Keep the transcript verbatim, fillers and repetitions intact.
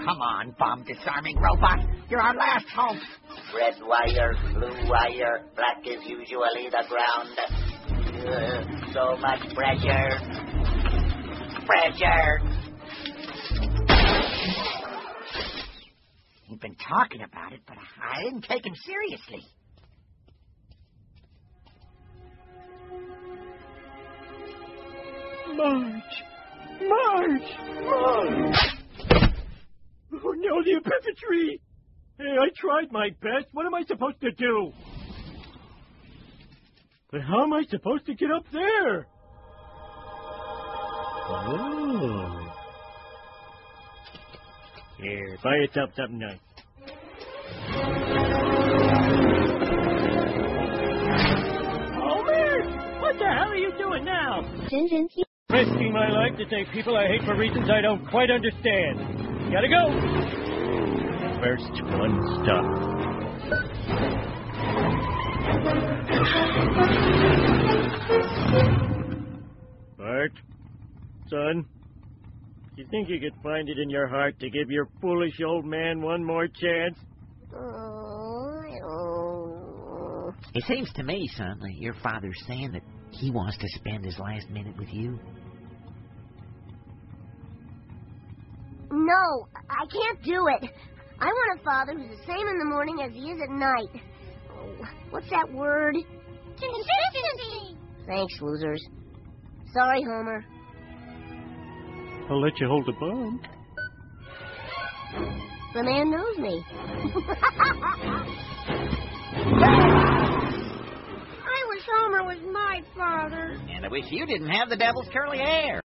come on, bomb-disarming robot. You're our last hope. Red wire, blue wire, black is usually the ground. Uh, so much pressure. Pressure. You've been talking about it, but I didn't take him seriously. Marge! Marge! Marge! Oh, no, the Epiphany! Hey, I tried my best. What am I supposed to do? But how am I supposed to get up there? Oh. Here, buy yourself something nice. Homer! What the hell are you doing now? Risking my life to save people I hate for reasons I don't quite understand. Gotta go! First one stop. Bart, son, do you think you could find it in your heart to give your foolish old man one more chance? Oh. It seems to me, son, that your father's saying that he wants to spend his last minute with you. No, I can't do it. I want a father who's the same in the morning as he is at night. Oh, what's that word? Consistency. Thanks, losers. Sorry, Homer. I'll let you hold the bomb. The man knows me. I wish Homer was my father. And I wish you didn't have the devil's curly hair.